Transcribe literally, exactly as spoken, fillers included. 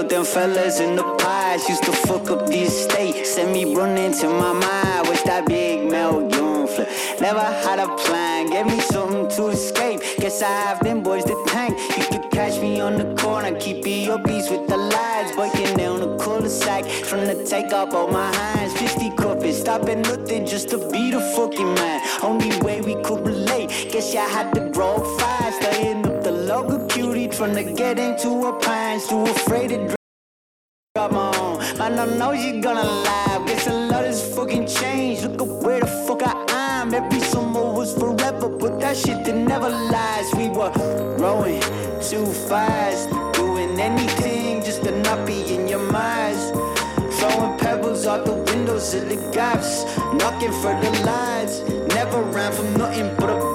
Yo, them fellas in the past used to fuck up the estate. Send me running to my mind, wish that big Mel Young flip. Never had a plan, gave me something to escape. Guess I have them boys to tank. You could catch me on the corner, keep it your beats with the lights. Biking down the cul-de-sac, from the take up all my hands. fifty cuppers, stopping nothing just to be the fucking man. Only way we could relate, guess you had to grow up fast. Staying up the local cutie, trying to get into a pants. Too afraid to drop my own. Man, I know you gonna laugh. Guess a lot has fucking changed. Look at where the fuck I am. Every summer was forever, but that shit that never lasts. We were growing too fast, doing anything just to not be in your minds. Throwing pebbles out the windows of the gaps, knocking for the lights. Never ran from nothing but a